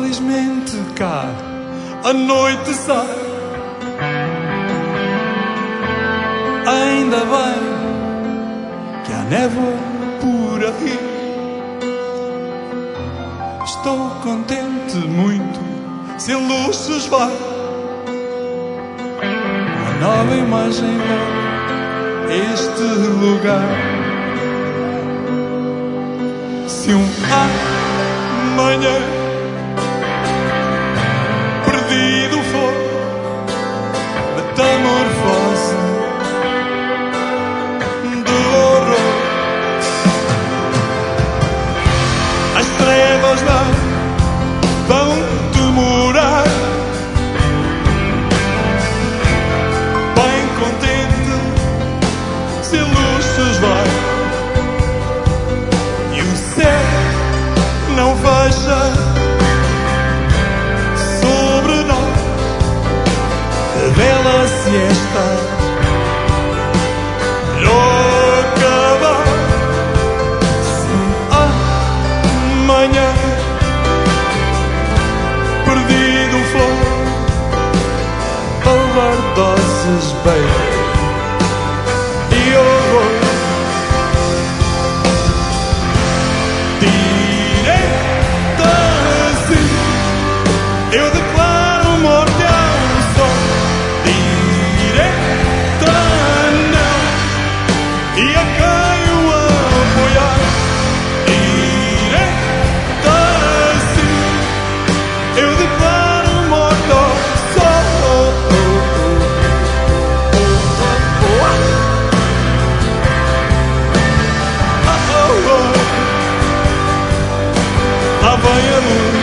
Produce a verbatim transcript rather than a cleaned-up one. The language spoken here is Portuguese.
Infelizmente cá a noite sai. Ainda bem que há névoa por aí. Estou contente muito se a luz se esvai. Uma nova imagem vai este lugar. Se um amanhã perdido for, metamorfose de horror, as trevas não vão demorar. Bem contente se a luz se esvai e o céu não fecha sobre nós. A bela siesta acabar. Se amanhã perdido for, overdoses, baby, e horror. Direta assim eu declaro morte ao sol. Direta não, e a quem o apoiar. Direta assim eu declaro morte ao sol. Lá vem a luz.